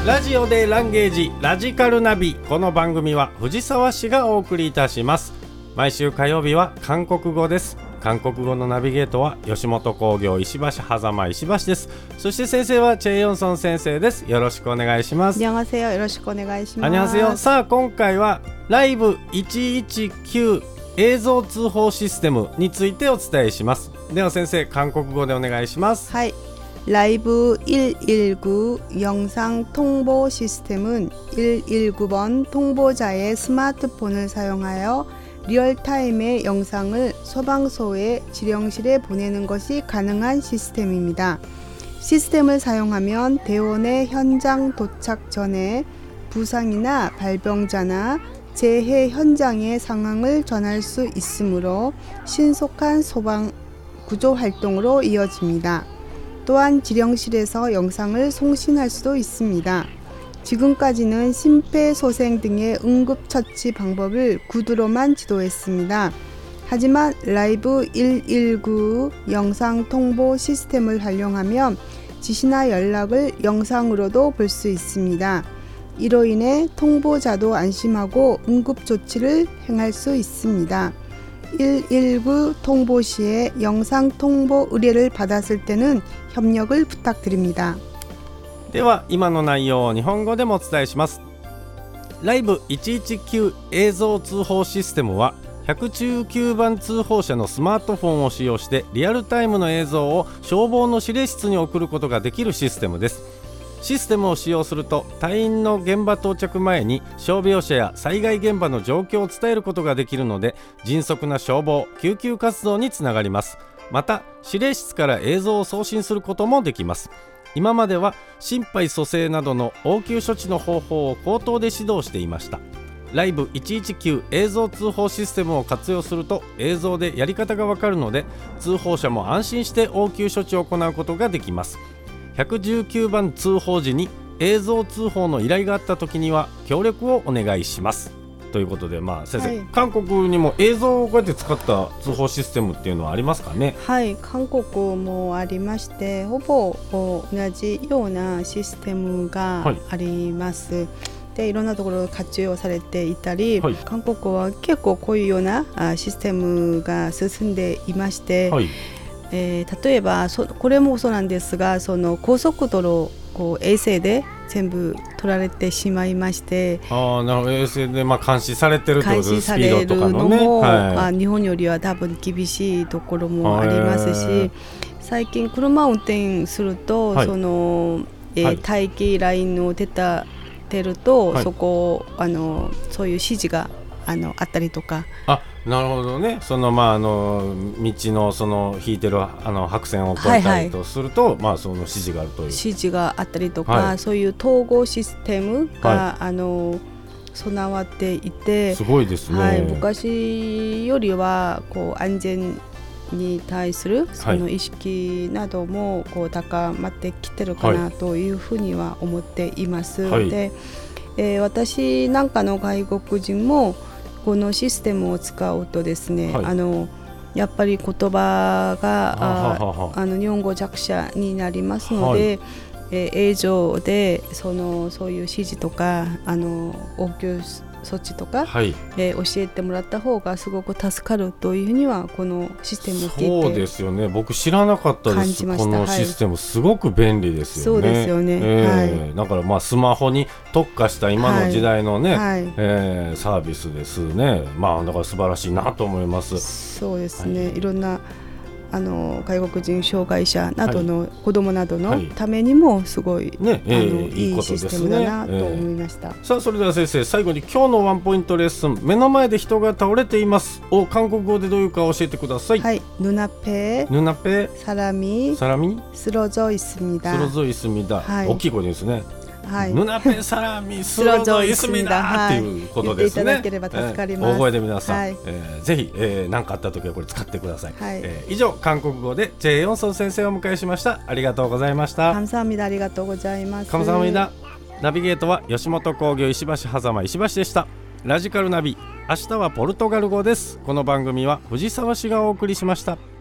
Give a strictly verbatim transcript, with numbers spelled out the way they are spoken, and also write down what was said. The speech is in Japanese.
ラジオでランゲージラジカルナビ。この番組は藤沢市がお送りいたします。毎週火曜日は韓国語です。韓国語のナビゲートは吉本興業石橋狭間石橋です。そして先生はチェ・ヨンソン先生です。よろしくお願いします。 안녕하세요。よろしくお願いします。 안녕하세요。さあ今回はライブいちいちきゅう映像通報システムについてお伝えします。では先生、韓国語でお願いします。 はい。라이브 일일구 영상 통보 시스템은 일일구 번 통보자의 스마트폰을 사용하여 리얼타임의 영상을 소방서의 지령실에 보내는 것이 가능한 시스템입니다. 시스템을 사용하면 대원의 현장 도착 전에 부상이나 발병자나 재해 현장의 상황을 전할 수 있으므로 신속한 소방 구조 활동으로 이어집니다. 또한 지령실에서 영상을 송신할 수도 있습니다. 지금까지는 심폐소생 등의 응급처치 방법을 구두로만 지도했습니다. 하지만 라이브 일일구 영상 통보 시스템을 활용하면 지시나 연락을 영상으로도 볼 수 있습니다. 이로 인해 통보자도 안심하고 응급조치를 행할 수 있습니다. 일일구 통보 시에 영상 통보 의뢰를 받았을 때는 협력을 부탁드립니다. では今の内容を日本語でもお伝えします。ライブいちいちきゅう映像通報システムはひゃくじゅうきゅうばん通報者のスマートフォンを使用してリアルタイムの映像を消防の指令室に送ることができるシステムです。システムを使用すると隊員の現場到着前に傷病者や災害現場の状況を伝えることができるので、迅速な消防・救急活動につながります。また指令室から映像を送信することもできます。今までは心肺蘇生などの応急処置の方法を口頭で指導していました。ライブいちいちきゅう映像通報システムを活用すると映像でやり方がわかるので、通報者も安心して応急処置を行うことができます。ひゃくじゅうきゅうばん通報時に映像通報の依頼があった時には協力をお願いしますということで、まあ先生、はい、韓国にも映像をこうやって使った通報システムっていうのはありますかね。 はい、韓国もありまして、ほぼ同じようなシステムがあります、はい。でいろんなところ活用されていたり、はい、韓国は結構こういうようなシステムが進んでいまして、はい、えー、例えばそこれもそうなんですが、その高速道路こう衛星で全部撮られてしまいまして、 あ、なるほど、衛星でまあ監視されてるってことです。 監視されるのも、はい、日本よりは多分厳しいところもありますし、最近車を運転すると、はい、その、えーはい、待機ラインを出たてると、はい、そこあのそういう指示があのあったりとか。 あ、なるほどね。そのまああの道のその引いてるあの白線を越えたりとすると、はいはい、まあその指示があるという指示があったりとか、はい、そういう統合システムが、はい、あの備わっていて、 すごいですね。 はい、昔よりはこう安全に対するその意識などもこう高まってきてるかなというふうには思っています、はい。で、えー、私なんかの外国人もこのシステムを使うとですね、はい、あのやっぱり言葉がああの日本語弱者になりますので、はい、えー、映像でそのそういう指示とかあの応急措置とか、はい、えー、教えてもらった方がすごく助かるというふうにはこのシステムを聞いてそうですよね。僕知らなかったです。このシステムすごく便利ですよね。 そうですよね、えーはい、だからまあスマホに特化した今の時代のね、はいはい、えー、サービスですね。まあだから素晴らしいなと思います。 そうですね、はい、いろんなあの外国人障害者などの、はい、子どもなどのためにもすごい、ね、あの、えー、いいシステムだなと思いました、えー、 さあそれでは先生、最後に今日のワンポイントレッスン、目の前で人が倒れていますを韓国語でどういうか教えてください。 はい、눈앞에 눈앞에 사람이 사람이 쓰러져 있습니다. 쓰러져 있습니다、はい、大きい声ですね。 はい、 눈앞에 사람이 쓰러져 있습니다っていうことですね。 言っていただければ助かります。 大声で皆さん、 はい、 えー、ぜひ、えー、何かあった時はこれ使ってください、 はい、 えー、以上韓国語でチェ・ヨンソン先生をお迎えしました。ありがとうございました。 감사합니다。ありがとうございます。 감사합니다。ナビゲートは吉本興業石橋狭間石橋でした。ラジカルナビ、明日はポルトガル語です。この番組は藤沢市がお送りしました。